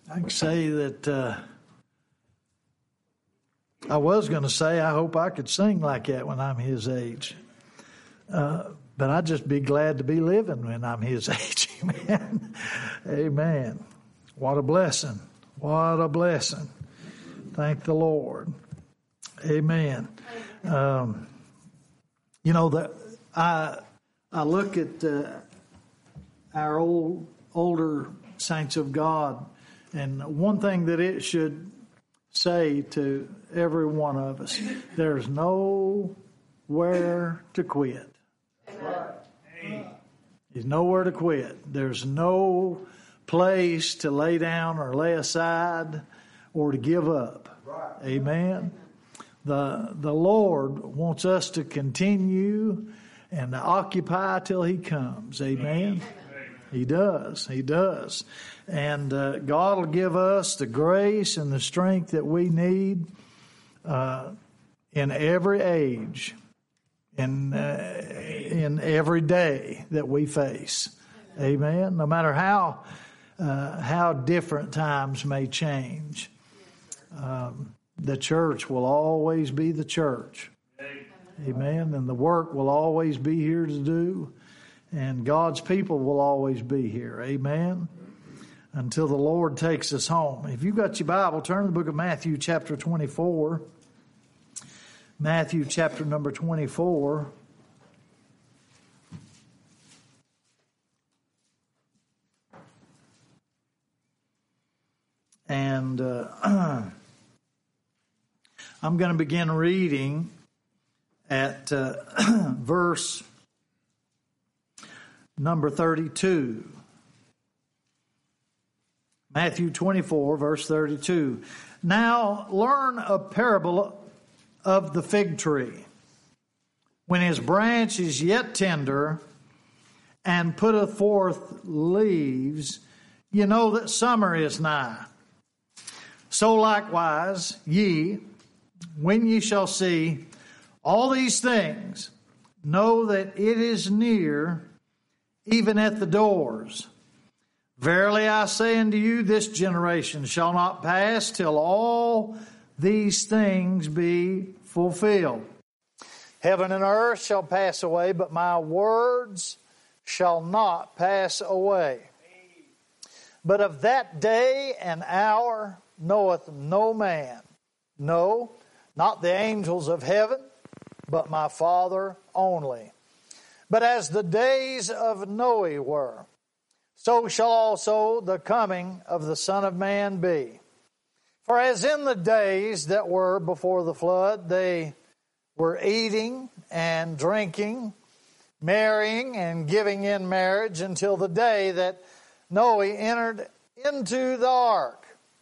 I can say that I was going to say I hope I could sing like that when I'm his age. But I'd just be glad to be living when I'm his age. Amen. Amen. What a blessing. What a blessing. Thank the Lord. Amen. I look at our older saints of God, and one thing that it should say to every one of us, there's nowhere to quit. There's nowhere to quit. There's no place to lay down or lay aside or to give up. Amen. The Lord wants us to continue and to occupy till He comes. Amen. He does. He does. And God will give us the grace and the strength that we need in every age, in every day that we face. Amen. No matter how different times may change, the church will always be the church. Amen. And the work will always be here to do. And God's people will always be here. Amen. Until the Lord takes us home. If you've got your Bible, turn to the book of Matthew chapter 24. Matthew chapter number 24. And I'm going to begin reading at verse number 32. Matthew 24, verse 32. Now learn a parable of the fig tree. When his branch is yet tender and putteth forth leaves, you know that summer is nigh. So likewise, ye, when ye shall see all these things, know that it is near, even at the doors. Verily I say unto you, this generation shall not pass till all these things be fulfilled. Heaven and earth shall pass away, but my words shall not pass away. But of that day and hour knoweth no man, no, not the angels of heaven, but my Father only. But as the days of Noe were, so shall also the coming of the Son of Man be. For as in the days that were before the flood, they were eating and drinking, marrying and giving in marriage until the day that Noe entered into the ark,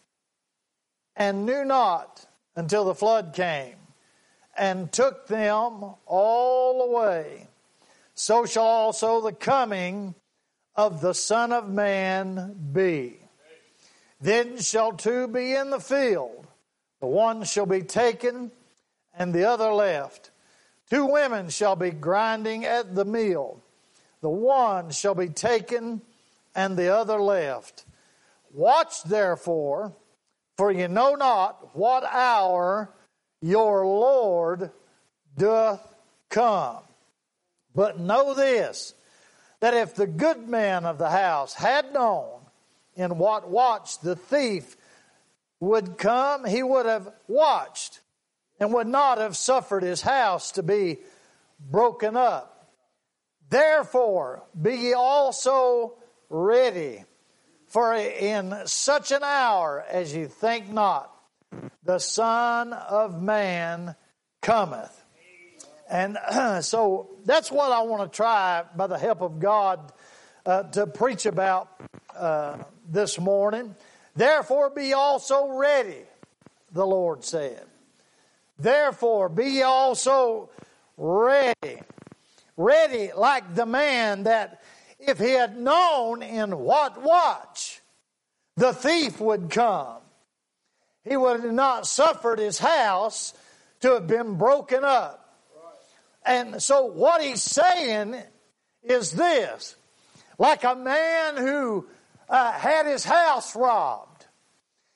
and knew not until the flood came, and took them all away. So shall also the coming of the Son of Man be. Then shall two be in the field, the one shall be taken, and the other left. Two women shall be grinding at the mill, the one shall be taken, and the other left. Watch therefore, for you know not what hour your Lord doth come. But know this, that if the good man of the house had known in what watch the thief would come, he would have watched and would not have suffered his house to be broken up. Therefore, be ye also ready, for in such an hour as ye think not, the Son of Man cometh. And so that's what I want to try, by the help of God, to preach about this morning. Therefore be also ready, the Lord said. Therefore be ye also ready. Ready like the man that if he had known in what watch the thief would come, he would have not suffered his house to have been broken up. And so what he's saying is this: like a man who had his house robbed,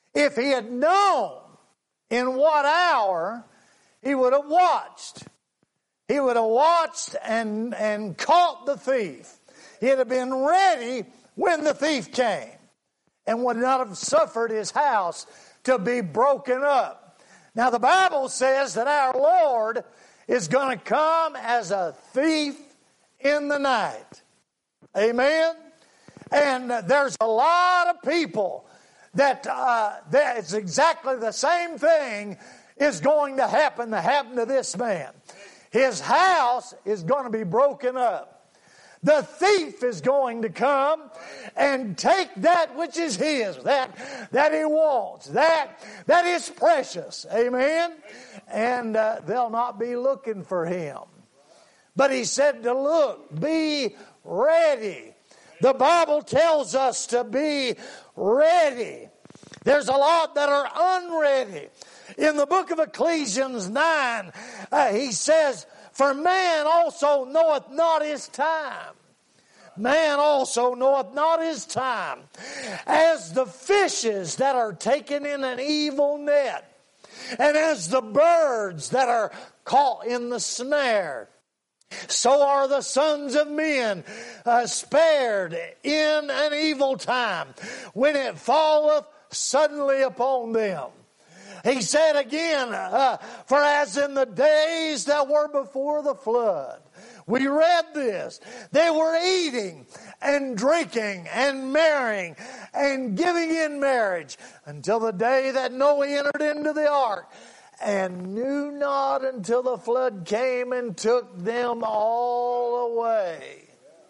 If he had known in what hour, he would have watched. He would have watched and caught the thief. He'd have been ready when the thief came and would not have suffered his house to be broken up. Now the Bible says that our Lord is going to come as a thief in the night. Amen? And there's a lot of people that it's exactly the same thing is going to happen to this man. His house is going to be broken up. The thief is going to come and take that which is his, that he wants, that is precious. Amen? And they'll not be looking for him. But he said to look, be ready. The Bible tells us to be ready. There's a lot that are unready. In the book of Ecclesiastes 9, he says, for man also knoweth not his time. Man also knoweth not his time. As the fishes that are taken in an evil net, and as the birds that are caught in the snare, so are the sons of men spared in an evil time, when it falleth suddenly upon them. He said again, for as in the days that were before the flood. We read this. They were eating and drinking and marrying and giving in marriage until the day that Noah entered into the ark, and knew not until the flood came and took them all away.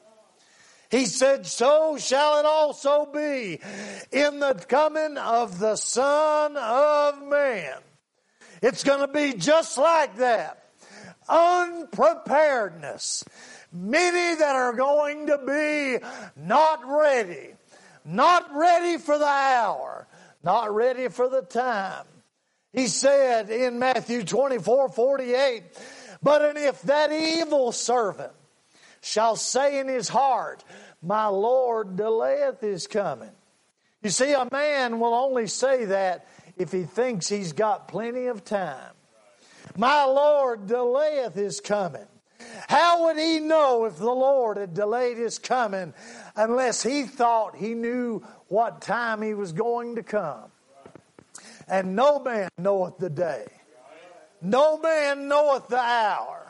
He said, so shall it also be in the coming of the Son of Man. It's going to be just like that. Unpreparedness. Many that are going to be not ready for the hour, not ready for the time. He said in Matthew 24:48, but and if that evil servant shall say in his heart, my Lord delayeth his coming. You see, a man will only say that if he thinks he's got plenty of time. My Lord delayeth his coming. How would he know if the Lord had delayed his coming unless he thought he knew what time he was going to come? And no man knoweth the day. No man knoweth the hour.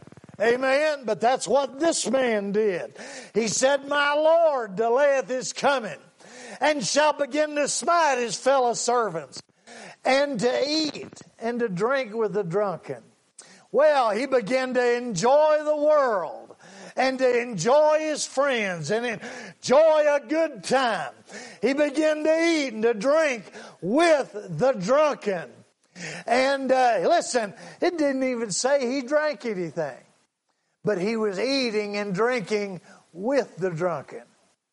Amen? But that's what this man did. He said, my Lord delayeth his coming, and shall begin to smite his fellow servants, and to eat and to drink with the drunken. Well, he began to enjoy the world, and to enjoy his friends, and enjoy a good time. He began to eat and to drink with the drunken. And listen, it didn't even say he drank anything. But he was eating and drinking with the drunken.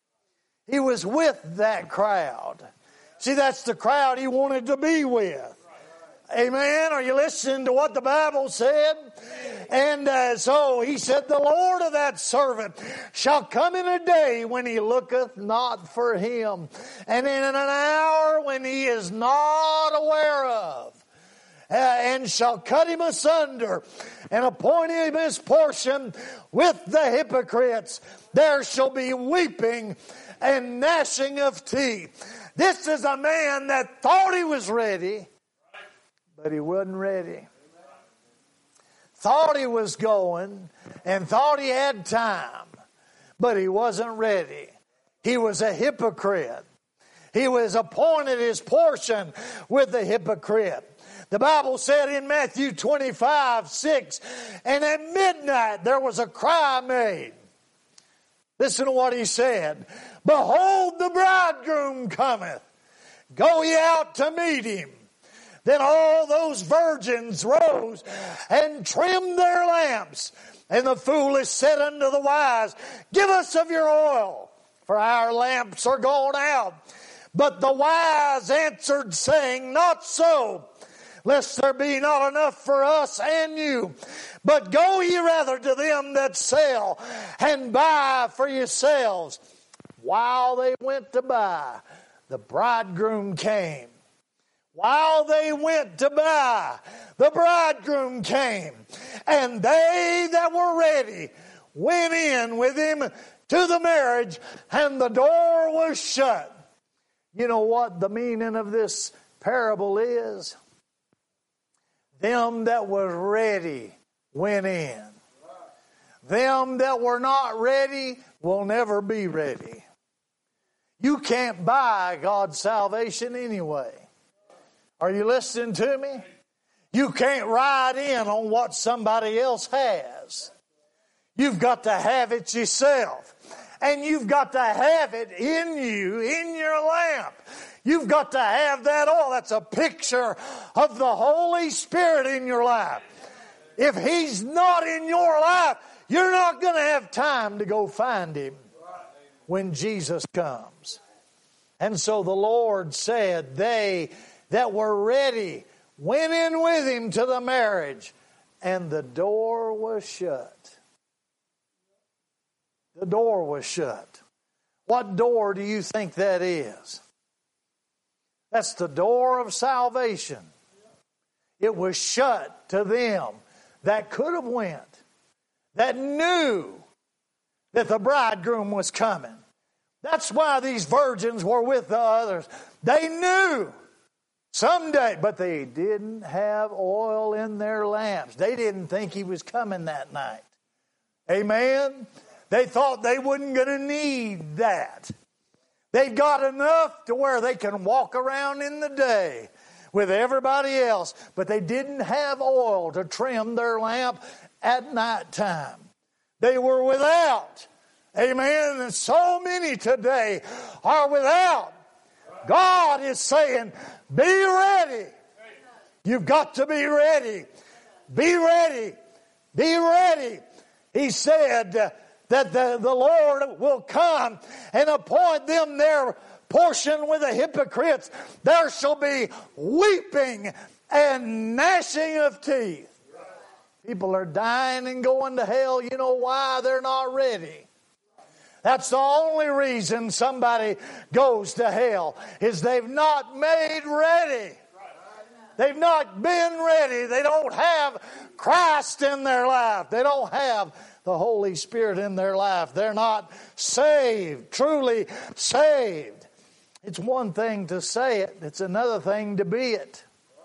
He was with that crowd. See, that's the crowd he wanted to be with. Amen. Are you listening to what the Bible said? And so he said, the Lord of that servant shall come in a day when he looketh not for him, and in an hour when he is not aware of. And shall cut him asunder, and appoint him his portion with the hypocrites. There shall be weeping and gnashing of teeth. This is a man that thought he was ready, but he wasn't ready. Thought he was going, and thought he had time, but he wasn't ready. He was a hypocrite. He was appointed his portion with the hypocrite. The Bible said in Matthew 25:6, and at midnight there was a cry made. Listen to what he said. Behold, the bridegroom cometh. Go ye out to meet him. Then all those virgins rose and trimmed their lamps. And the foolish said unto the wise, give us of your oil, for our lamps are gone out. But the wise answered, saying, not so, lest there be not enough for us and you. But go ye rather to them that sell, and buy for yourselves. While they went to buy, the bridegroom came. while they went to buy, the bridegroom came, and they that were ready went in with him to the marriage, and the door was shut. You know what the meaning of this parable is? Them that was ready went in. Them that were not ready will never be ready. You can't buy God's salvation anyway. Are you listening to me? You can't ride in on what somebody else has. You've got to have it yourself. And you've got to have it in you, in your lamp. You've got to have that oil. That's a picture of the Holy Spirit in your life. If He's not in your life, you're not going to have time to go find Him when Jesus comes. And so the Lord said, they that were ready went in with Him to the marriage, and the door was shut. The door was shut. What door do you think that is? That's the door of salvation. It was shut to them that could have went, that knew that the bridegroom was coming. That's why these virgins were with the others. They knew someday, but they didn't have oil in their lamps. They didn't think He was coming that night. Amen? They thought they wasn't going to need that. They've got enough to where they can walk around in the day with everybody else, but they didn't have oil to trim their lamp at night time. They were without. Amen. And so many today are without. God is saying, be ready. You've got to be ready. Be ready. Be ready. He said that the Lord will come and appoint them their portion with the hypocrites. There shall be weeping and gnashing of teeth. People are dying and going to hell. You know why? They're not ready. That's the only reason somebody goes to hell, is they've not made ready. They've not been ready. They don't have Christ in their life. They don't have the Holy Spirit in their life. They're not saved, truly saved. It's one thing to say it. It's another thing to be it.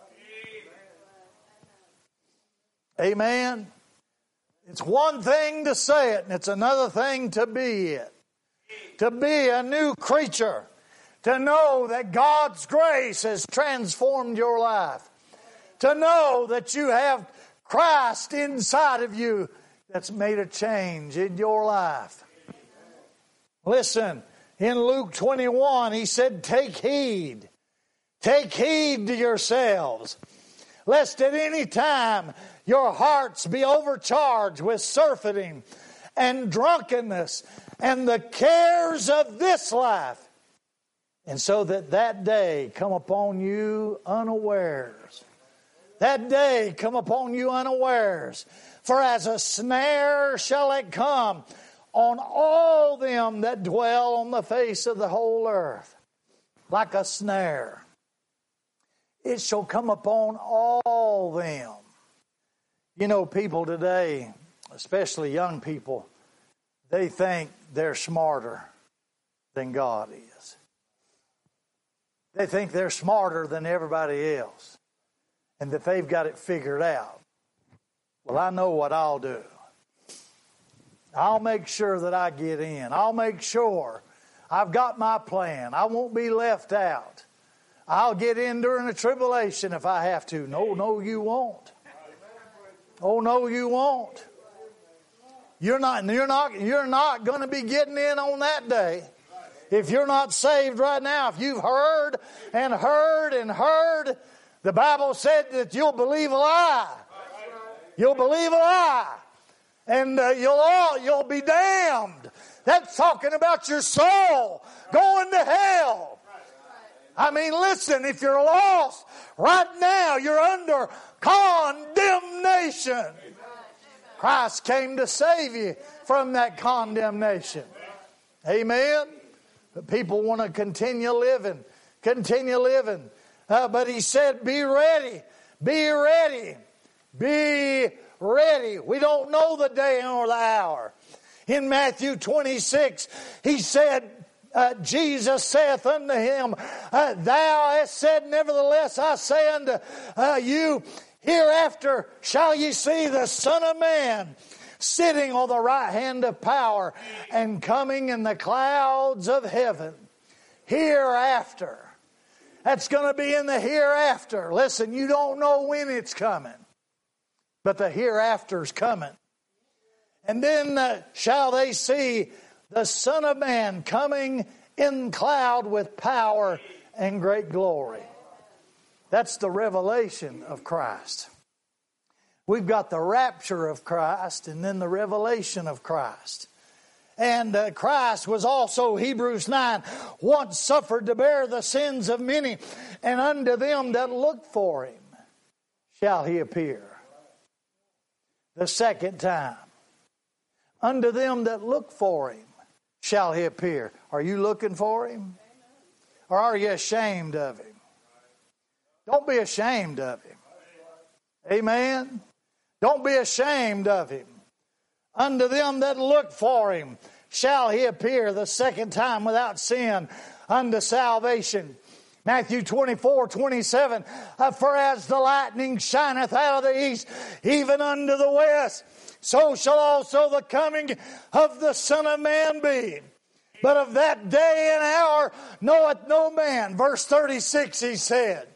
Amen. It's one thing to say it, and it's another thing to be it. To be a new creature. To know that God's grace has transformed your life. To know that you have Christ inside of you that's made a change in your life. Listen, in Luke 21, He said, take heed. Take heed to yourselves, lest at any time your hearts be overcharged with surfeiting and drunkenness and the cares of this life, and so that day come upon you unawares. That day come upon you unawares. For as a snare shall it come on all them that dwell on the face of the whole earth. Like a snare. It shall come upon all them. You know, people today, especially young people, they think they're smarter than God is. They think they're smarter than everybody else, and that they've got it figured out. Well, I know what I'll do. I'll make sure that I get in. I'll make sure I've got my plan. I won't be left out. I'll get in during the tribulation if I have to. No, you won't. Oh, no, you won't. You're not going to be getting in on that day. If you're not saved right now, if you've heard and heard and heard, the Bible said that you'll believe a lie. You'll believe a lie. And you'll be damned. That's talking about your soul going to hell. I mean, listen, if you're lost right now, you're under condemnation. Christ came to save you from that condemnation. Amen. But people want to continue living But he said, be ready, be ready, be ready. We don't know the day or the hour. In Matthew 26, he said, Jesus saith unto him, thou hast said, nevertheless I say unto you, hereafter shall ye see the Son of Man sitting on the right hand of power and coming in the clouds of heaven. Hereafter. That's going to be in the hereafter. Listen, you don't know when it's coming, but the hereafter's coming. And then shall they see the Son of Man coming in cloud with power and great glory. That's the revelation of Christ. We've got the rapture of Christ and then the revelation of Christ. And Christ was also, Hebrews 9, once suffered to bear the sins of many, and unto them that look for him shall he appear the second time. Unto them that look for him shall he appear. Are you looking for him? Or are you ashamed of him? Don't be ashamed of him. Amen? Don't be ashamed of him. Unto them that look for him shall he appear the second time without sin unto salvation. Matthew 24:27, for as the lightning shineth out of the east, even unto the west, so shall also the coming of the Son of Man be. But of that day and hour knoweth no man. Verse 36 he said,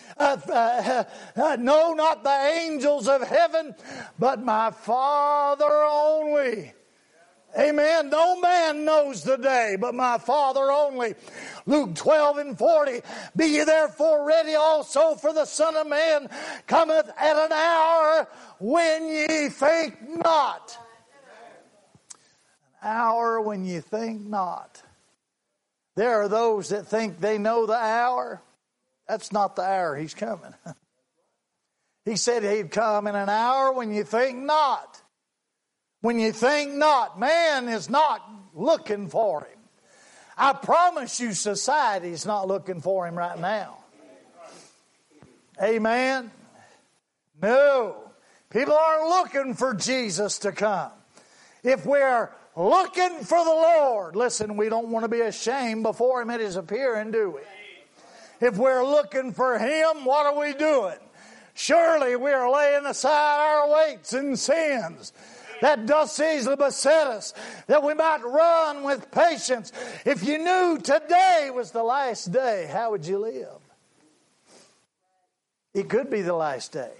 no, not the angels of heaven, but my Father only. Amen. No man knows the day, but my Father only. Luke 12:40. Be ye therefore ready also, for the Son of Man cometh at an hour when ye think not. An hour when ye think not. There are those that think they know the hour. That's not the hour he's coming. He said he'd come in an hour when you think not. When you think not. Man is not looking for him. I promise you society's not looking for him right now. Amen? No. People aren't looking for Jesus to come. If we're looking for the Lord, listen, we don't want to be ashamed before him at his appearing, do we? If we're looking for him, what are we doing? Surely we are laying aside our weights and sins that doth easily beset us, that we might run with patience. If you knew today was the last day, how would you live? It could be the last day.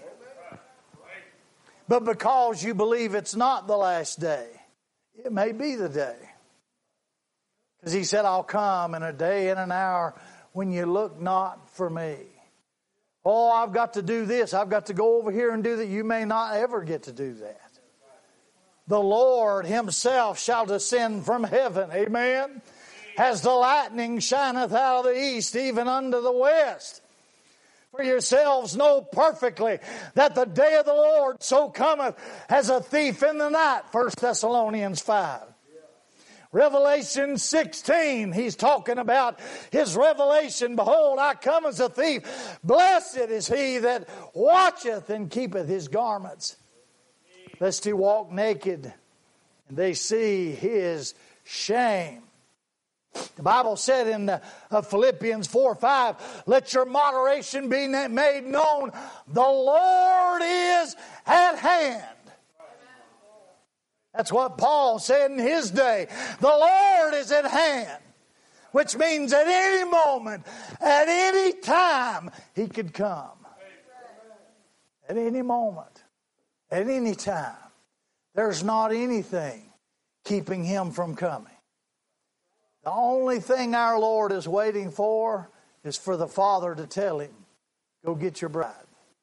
But because you believe it's not the last day, it may be the day. Because he said, I'll come in a day and an hour when you look not for me. Oh, I've got to do this. I've got to go over here and do that. You may not ever get to do that. The Lord himself shall descend from heaven. Amen. As the lightning shineth out of the east, even unto the west. For yourselves know perfectly that the day of the Lord so cometh as a thief in the night. 1 Thessalonians 5. Revelation 16, he's talking about his revelation. Behold, I come as a thief. Blessed is he that watcheth and keepeth his garments, lest he walk naked and they see his shame. The Bible said in Philippians 4:5, let your moderation be made known. The Lord is at hand. That's what Paul said in his day. The Lord is at hand. Which means at any moment, at any time, he could come. At any moment, at any time. There's not anything keeping him from coming. The only thing our Lord is waiting for is for the Father to tell him, go get your bride.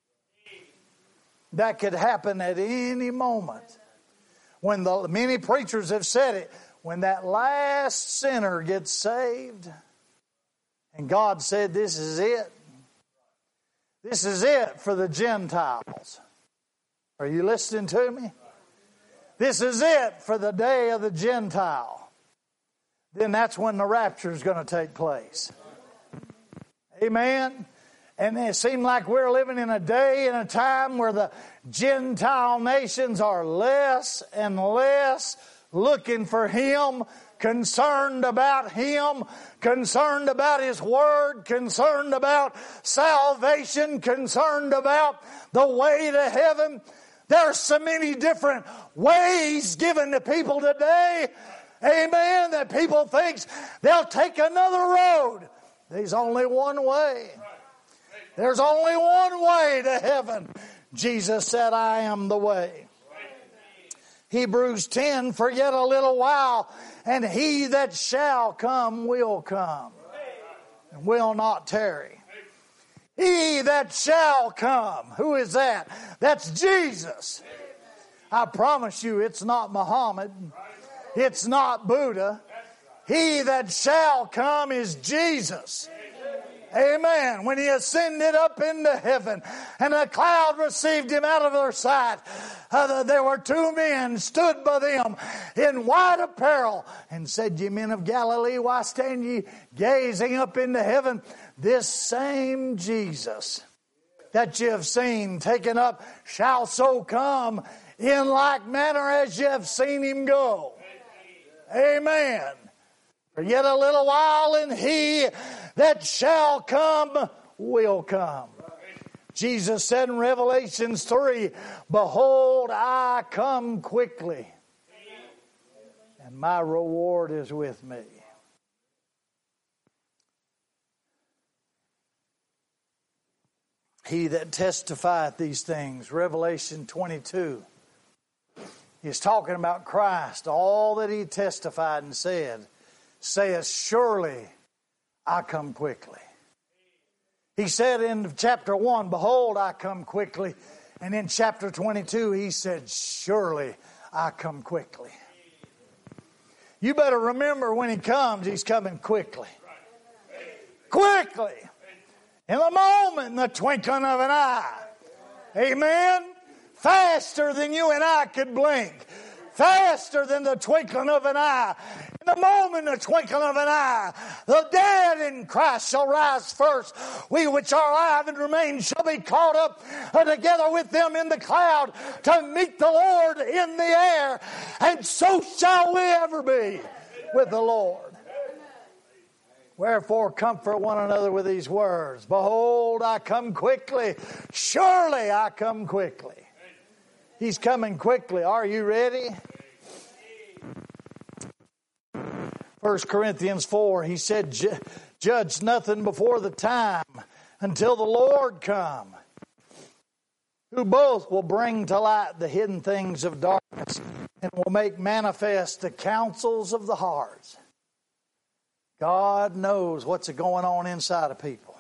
That could happen at any moment. When many preachers have said it, when that last sinner gets saved, and God said, this is it. This is it for the Gentiles. Are you listening to me? This is it for the day of the Gentile. Then that's when the rapture is going to take place. Amen? And it seems like we're living in a day and a time where the Gentile nations are less and less looking for Him, concerned about Him, concerned about His Word, concerned about salvation, concerned about the way to heaven. There are so many different ways given to people today, amen, that people think they'll take another road. There's only one way. There's only one way to heaven. Jesus said, I am the way. Hebrews 10, for yet a little while, and He that shall come will come, and will not tarry. He that shall come. Who is that? That's Jesus. I promise you, it's not Muhammad. It's not Buddha. He that shall come is Jesus. Amen. When He ascended up into heaven and a cloud received Him out of their sight, there were two men stood by them in white apparel and said, Ye men of Galilee, why stand ye gazing up into heaven? This same Jesus that ye have seen taken up shall so come in like manner as ye have seen Him go. Amen. For yet a little while, and He that shall come will come. Jesus said in Revelation 3, Behold, I come quickly, and my reward is with me. He that testifieth these things, Revelation 22, he's talking about Christ, all that He testified and said, saith, Surely I come quickly. He said in chapter 1, Behold, I come quickly. And in chapter 22, He said, Surely I come quickly. You better remember when He comes, He's coming quickly. Quickly. In the moment, in the twinkling of an eye. Amen? Faster than you and I could blink. Faster than the twinkling of an eye. In the moment, the twinkling of an eye, the dead in Christ shall rise first. We which are alive and remain shall be caught up together with them in the cloud to meet the Lord in the air. And so shall we ever be with the Lord. Wherefore comfort one another with these words. Behold, I come quickly. Surely I come quickly. He's coming quickly. Are you ready? 1 Corinthians 4, he said, Judge nothing before the time until the Lord come, who both will bring to light the hidden things of darkness and will make manifest the counsels of the hearts. God knows what's going on inside of people.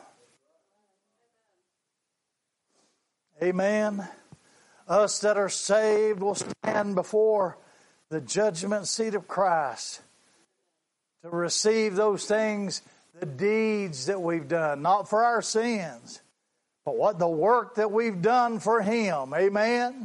Amen. Us that are saved will stand before the judgment seat of Christ to receive those things, the deeds that we've done, not for our sins, but what the work that we've done for Him. Amen.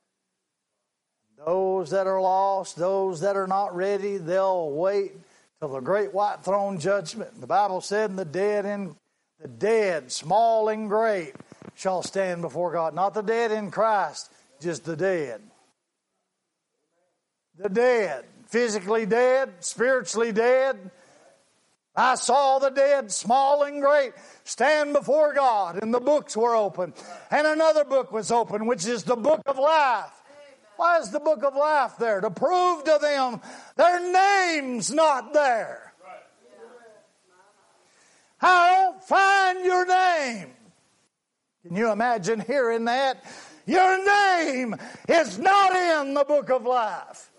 Those that are lost, those that are not ready, they'll wait till the great white throne judgment. The Bible said, "And the dead, small and great, shall stand before God." Not the dead in Christ, just the dead. The dead. Physically dead, spiritually dead. I saw the dead, small and great, stand before God, and the books were open. And another book was open, which is the book of life. Why is the book of life there? To prove to them their name's not there. I don't find your name. Can you imagine hearing that? Your name is not in the book of life.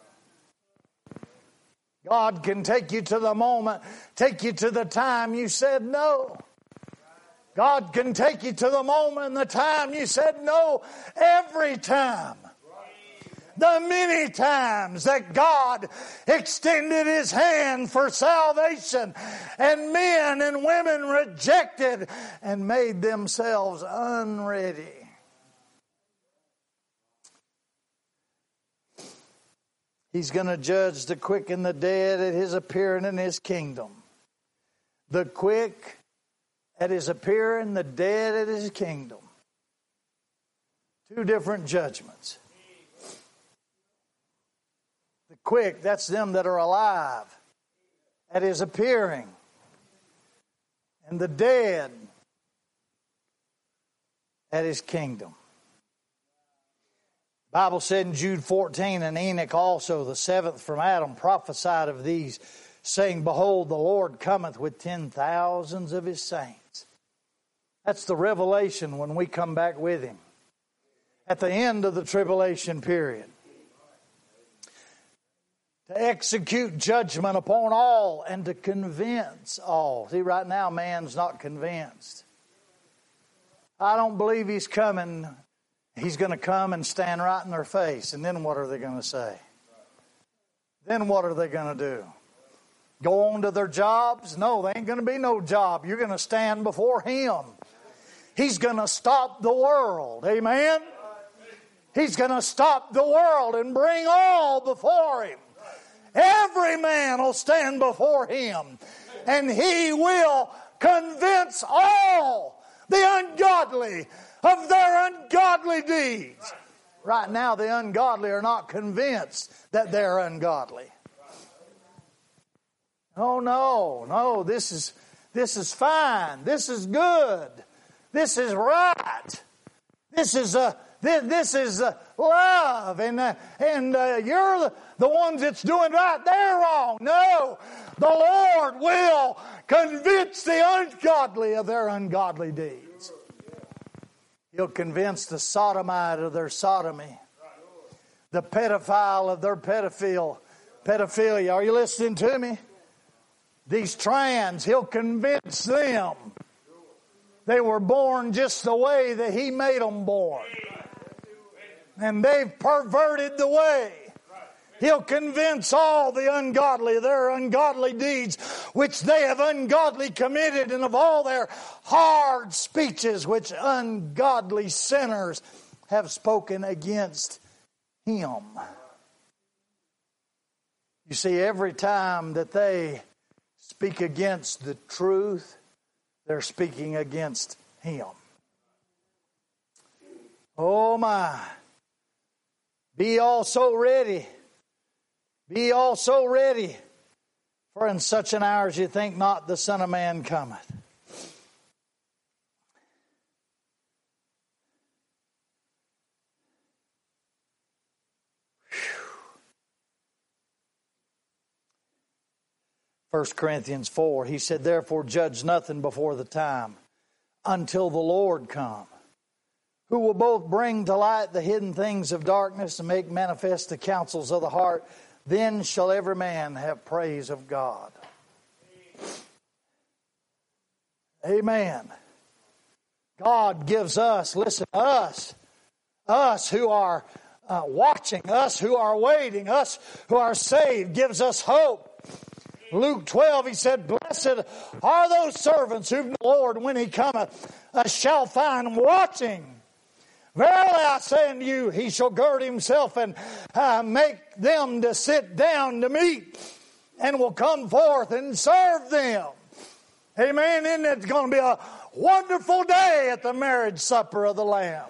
God can take you to the moment, take you to the time you said no. God can take you to the moment and the time you said no every time. The many times that God extended His hand for salvation and men and women rejected and made themselves unready. He's going to judge the quick and the dead at His appearing in His kingdom. The quick at His appearing, the dead at His kingdom. Two different judgments. The quick, that's them that are alive at His appearing. And the dead at His kingdom. The Bible said in Jude 14, and Enoch also, the seventh from Adam, prophesied of these, saying, Behold, the Lord cometh with 10,000s of His saints. That's the revelation when we come back with Him. At the end of the tribulation period. To execute judgment upon all and to convince all. See, right now man's not convinced. I don't believe He's coming. He's going to come and stand right in their face. And then what are they going to say? Then what are they going to do? Go on to their jobs? No, there ain't going to be no job. You're going to stand before Him. He's going to stop the world. Amen? He's going to stop the world and bring all before Him. Every man will stand before Him. And He will convince all the ungodly of their ungodly deeds. Right now, the ungodly are not convinced that they're ungodly. Oh, no, this is fine. This is good. This is right. This is love. And you're the ones that's doing right. They're wrong. No, the Lord will convince the ungodly of their ungodly deeds. He'll convince the sodomite of their sodomy. The pedophile of their pedophilia. Are you listening to me? These trans, He'll convince them they were born just the way that He made them born. And they've perverted the way. He'll convince all the ungodly of their ungodly deeds, which they have ungodly committed, and of all their hard speeches, which ungodly sinners have spoken against Him. You see, every time that they speak against the truth, they're speaking against Him. Oh my. Be also ready. Be also ready. For in such an hour as you think not, the Son of Man cometh. Whew. 1 Corinthians 4, he said, Therefore judge nothing before the time, until the Lord come, who will both bring to light the hidden things of darkness and make manifest the counsels of the heart. Then shall every man have praise of God. Amen. God gives us, listen, us who are watching, us who are waiting, us who are saved, gives us hope. Luke 12, he said, Blessed are those servants whom the Lord, when He cometh, shall find watching. Verily I say unto you, He shall gird Himself and make them to sit down to meat, and will come forth and serve them. Amen. Isn't it going to be a wonderful day at the marriage supper of the Lamb?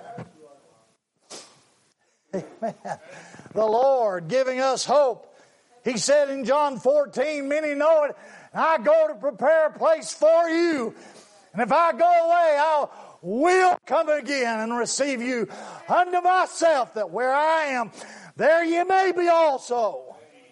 Amen. The Lord giving us hope. He said in John 14, many know it, I go to prepare a place for you. And if I go away, I will come again and receive you unto myself, that where I am, there ye may be also.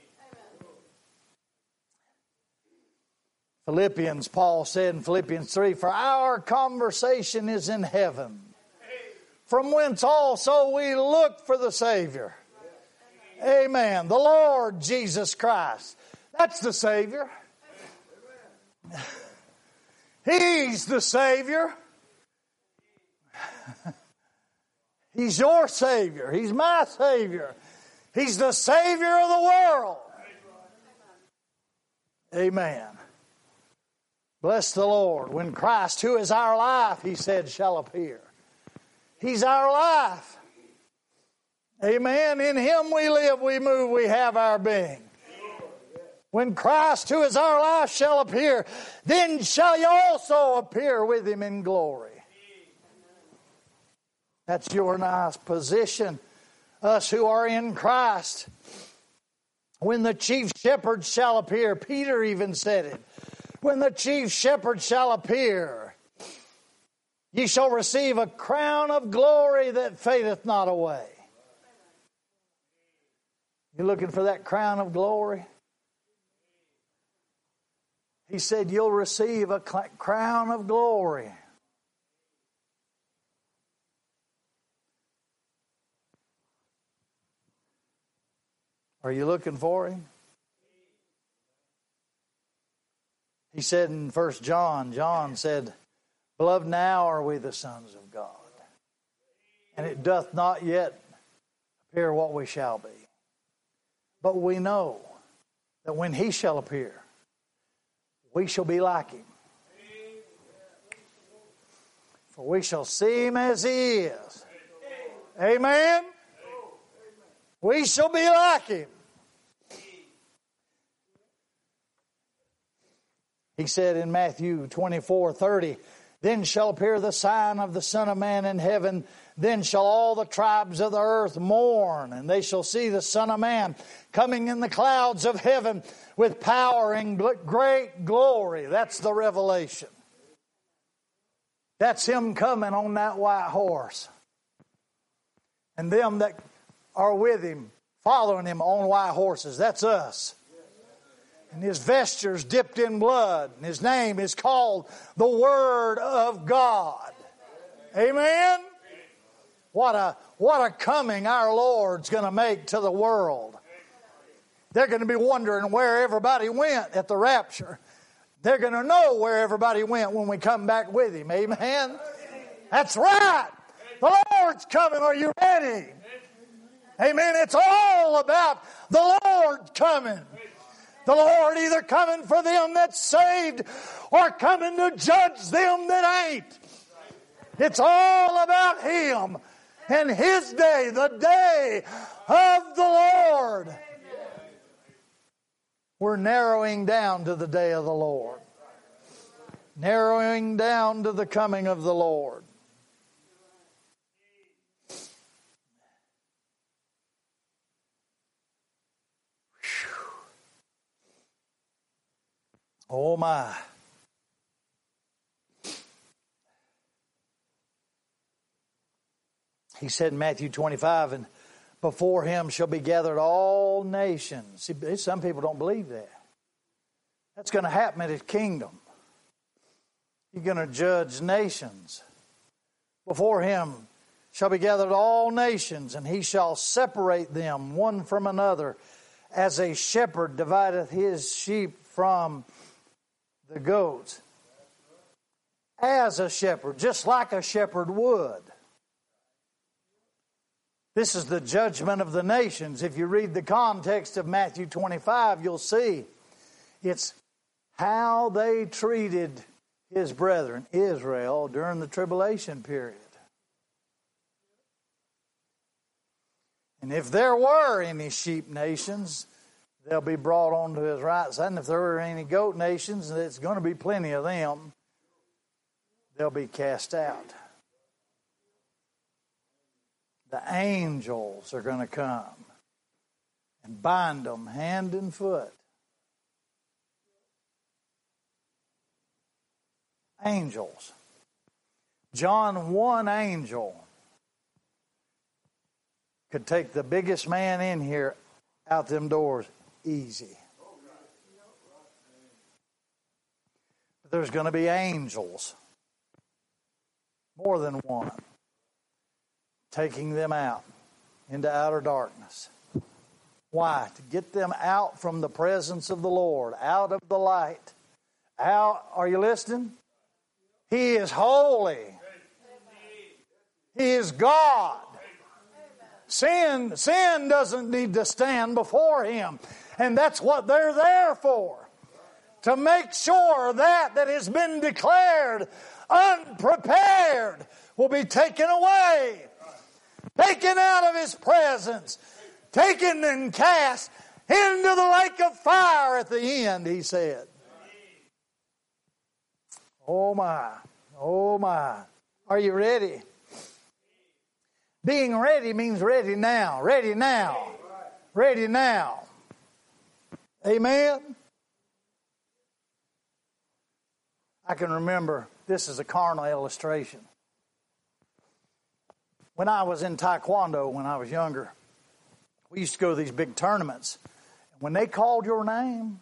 Philippians, Paul said in Philippians 3, For our conversation is in heaven, from whence also we look for the Savior. Amen. The Lord Jesus Christ. That's the Savior. He's the Savior. He's your Savior. He's my Savior. He's the Savior of the world. Amen. Bless the Lord. When Christ, who is our life, He said, shall appear. He's our life. Amen. In Him we live, we move, we have our being. When Christ, who is our life, shall appear, then shall you also appear with him in glory. That's your and I's position, us who are in Christ. When the chief shepherd shall appear, Peter even said it. When the chief shepherd shall appear, ye shall receive a crown of glory that fadeth not away. You looking for that crown of glory? He said you'll receive a crown of glory. Are you looking for him? He said in 1 John, John said, Beloved, now are we the sons of God, and it doth not yet appear what we shall be. But we know that when he shall appear, we shall be like him. For we shall see him as he is. Amen? We shall be like him. He said in Matthew 24:30, Then shall appear the sign of the Son of Man in heaven. Then shall all the tribes of the earth mourn, and they shall see the Son of Man coming in the clouds of heaven with power and great glory. That's the revelation. That's him coming on that white horse. And them that are with him, following him on white horses. That's us. And his vestures dipped in blood. And his name is called the Word of God. Amen? What a coming our Lord's going to make to the world. They're going to be wondering where everybody went at the rapture. They're going to know where everybody went when we come back with him. Amen? That's right. The Lord's coming. Are you ready? Amen. It's all about the Lord coming. The Lord either coming for them that's saved or coming to judge them that ain't. It's all about him and his day, the day of the Lord. We're narrowing down to the day of the Lord. Narrowing down to the coming of the Lord. Oh my. He said in Matthew 25, and before him shall be gathered all nations. See, some people don't believe that. That's going to happen at his kingdom. He's going to judge nations. Before him shall be gathered all nations, and he shall separate them one from another, as a shepherd divideth his sheep from the goats. As a shepherd, just like a shepherd would. This is the judgment of the nations. If you read the context of Matthew 25, you'll see it's how they treated his brethren, Israel, during the tribulation period. And if there were any sheep nations, they'll be brought onto his right side. And if there were any goat nations, there's going to be plenty of them, they'll be cast out. The angels are going to come and bind them hand and foot. Angels. John, one angel could take the biggest man in here out them doors easy. But there's going to be angels, more than one, taking them out into outer darkness. Why? To get them out from the presence of the Lord, out of the light. Out, are you listening? He is holy. He is God. Sin doesn't need to stand before him. And that's what they're there for. To make sure that has been declared unprepared will be taken away. Taken out of his presence. Taken and cast into the lake of fire at the end, he said. Oh my, oh my. Are you ready? Being ready means ready now, ready now, ready now. Amen? I can remember, this is a carnal illustration. When I was in Taekwondo, when I was younger, we used to go to these big tournaments. And when they called your name,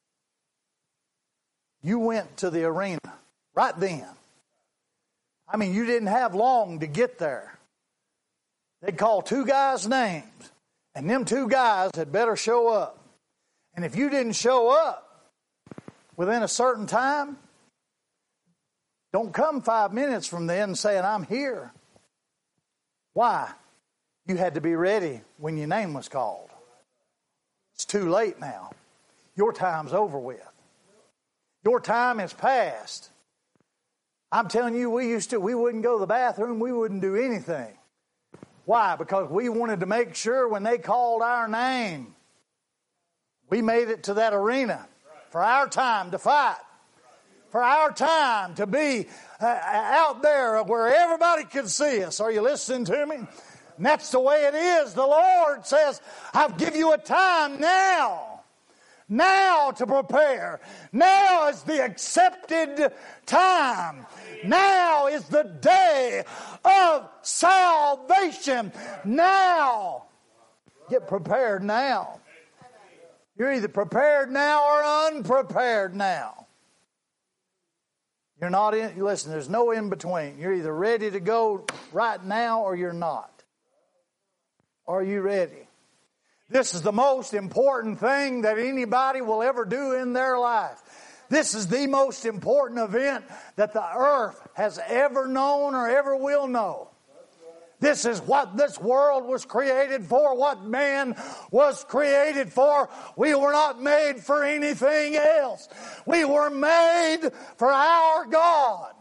you went to the arena right then. I mean, you didn't have long to get there. They'd call two guys' names, and them two guys had better show up. And if you didn't show up within a certain time, don't come 5 minutes from then saying, I'm here. Why? You had to be ready when your name was called. It's too late now. Your time's over with. Your time is past. I'm telling you, we wouldn't go to the bathroom, we wouldn't do anything. Why? Because we wanted to make sure when they called our name, we made it to that arena for our time to fight, for our time to be out there where everybody could see us. Are you listening to me? And that's the way it is. The Lord says, I'll give you a time now. Now to prepare. Now is the accepted time. Now is the day of salvation. Now. Get prepared now. You're either prepared now or unprepared now. You're not in, listen, there's no in between. You're either ready to go right now or you're not. Are you ready? This is the most important thing that anybody will ever do in their life. This is the most important event that the earth has ever known or ever will know. This is what this world was created for, what man was created for. We were not made for anything else. We were made for our God.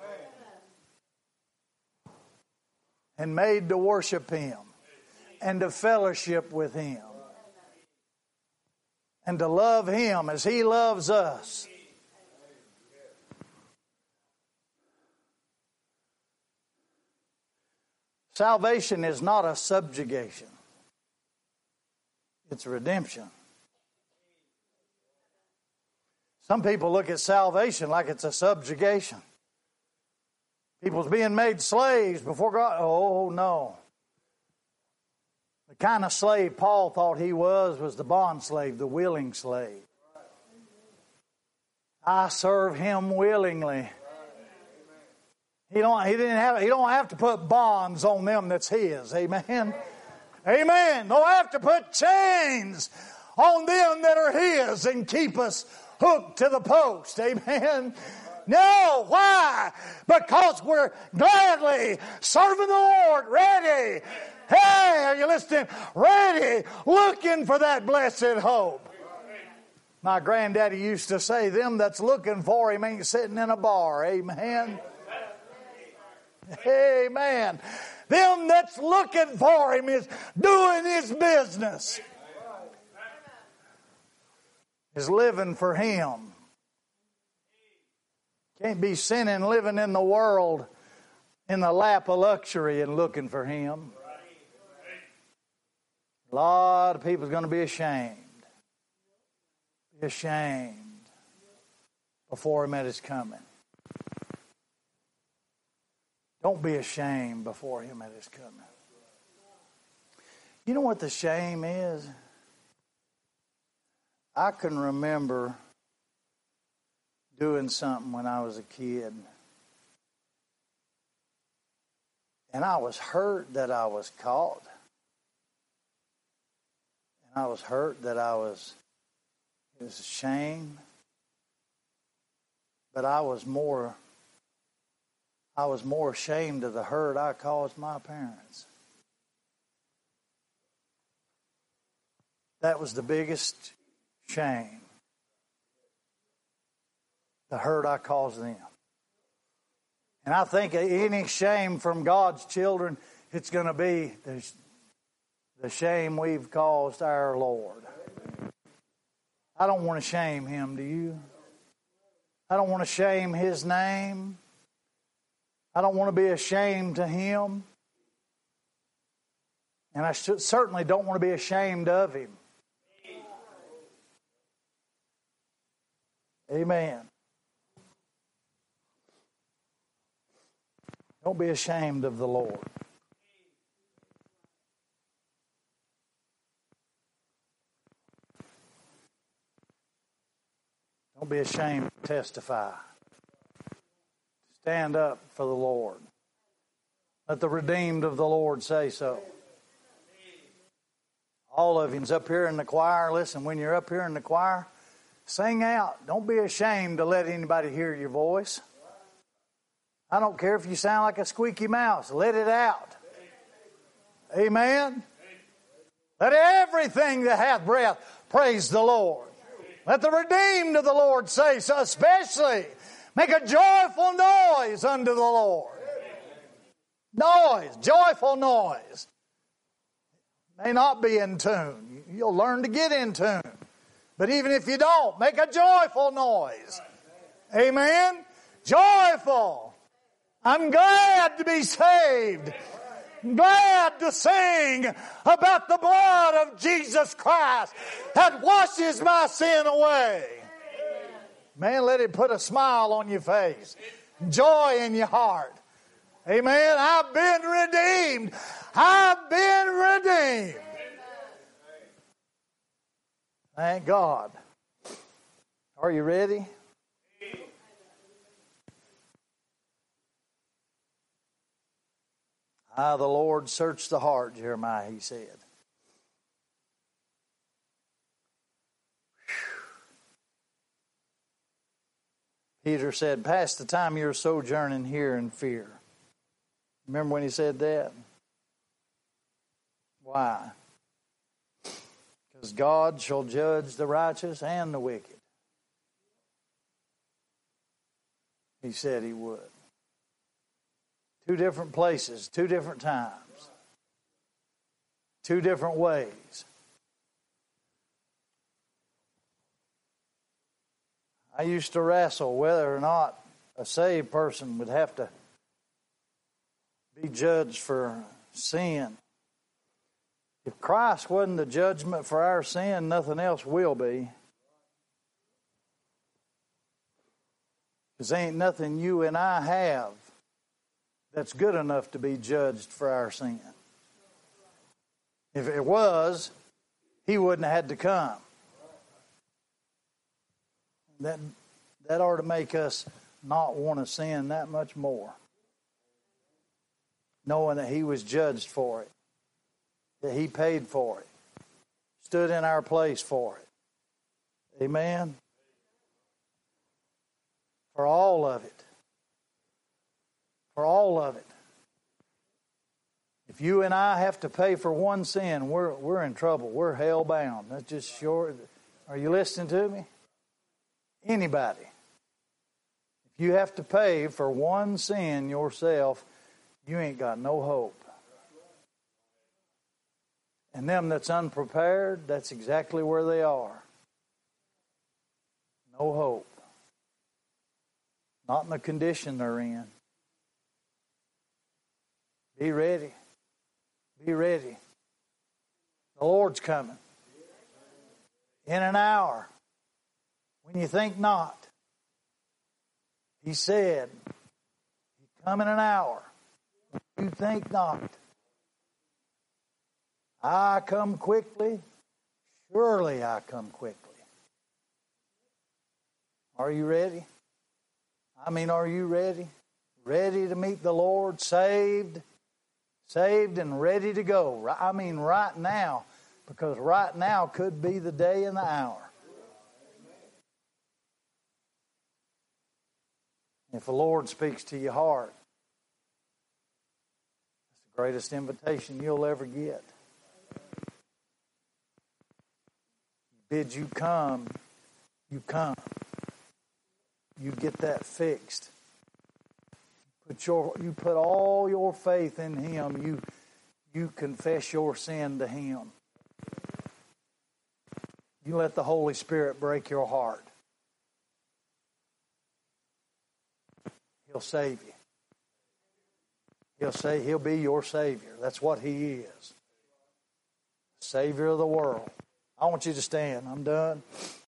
And made to worship Him. And to fellowship with Him. And to love Him as He loves us. Salvation is not a subjugation. It's redemption. Some people look at salvation like it's a subjugation. People's being made slaves before God. Oh, no. The kind of slave Paul thought he was the bond slave, the willing slave. I serve Him willingly. He don't have to put bonds on them that's His. Amen. Amen. Don't have to put chains on them that are His and keep us hooked to the post. Amen. No, why? Because we're gladly serving the Lord, ready. Hey, are you listening? Ready, looking for that blessed hope. My granddaddy used to say, them that's looking for Him ain't sitting in a bar. Amen. Amen. Them that's looking for Him is doing His business. Is living for Him. Can't be sinning, living in the world in the lap of luxury and looking for Him. A lot of people are going to be ashamed. Be ashamed before Him at His coming. Don't be ashamed before Him at His coming. You know what the shame is? I can remember doing something when I was a kid. And I was hurt that I was caught. And I was hurt that it was a shame. But I was more ashamed of the hurt I caused my parents. That was the biggest shame. The hurt I caused them. And I think any shame from God's children, it's going to be the shame we've caused our Lord. I don't want to shame Him, do you? I don't want to shame His name. I don't want to be ashamed to Him. And I certainly don't want to be ashamed of Him. Amen. Don't be ashamed of the Lord. Don't be ashamed to testify. Stand up for the Lord. Let the redeemed of the Lord say so. All of you's up here in the choir. Listen, when you're up here in the choir, sing out. Don't be ashamed to let anybody hear your voice. I don't care if you sound like a squeaky mouse. Let it out. Amen. Let everything that hath breath praise the Lord. Let the redeemed of the Lord say so, especially make a joyful noise unto the Lord. Noise, joyful noise. May not be in tune. You'll learn to get in tune. But even if you don't, make a joyful noise. Amen? Joyful. I'm glad to be saved. Glad to sing about the blood of Jesus Christ that washes my sin away. Man, let it put a smile on your face. Joy in your heart. Amen. I've been redeemed. I've been redeemed. Thank God. Are you ready? The Lord searched the heart, Jeremiah, he said. Peter said, pass the time you're sojourning here in fear. Remember when he said that? Why? Because God shall judge the righteous and the wicked. He said He would. 2 different places, 2 different times, 2 different ways. I used to wrestle whether or not a saved person would have to be judged for sin. If Christ wasn't the judgment for our sin, nothing else will be. Because there ain't nothing you and I have that's good enough to be judged for our sin. If it was, He wouldn't have had to come. That ought to make us not want to sin that much more. Knowing that He was judged for it. That He paid for it. Stood in our place for it. Amen? For all of it. For all of it. If you and I have to pay for one sin, we're in trouble. We're hell bound. That's just sure. Are you listening to me? Anybody. If you have to pay for one sin yourself, you ain't got no hope. And them that's unprepared, that's exactly where they are. No hope. Not in the condition they're in. Be ready. Be ready. The Lord's coming. In an hour. When you think not. He said, He'll come in an hour. When you think not. I come quickly. Surely I come quickly. Are you ready? Are you ready? Ready to meet the Lord, saved and ready to go. Right now, because right now could be the day and the hour. If the Lord speaks to your heart, it's the greatest invitation you'll ever get. He bids you come, you come. You get that fixed. You put all your faith in Him. You confess your sin to Him. You let the Holy Spirit break your heart. He'll save you. He'll be your Savior. That's what He is. Savior of the world. I want you to stand. I'm done.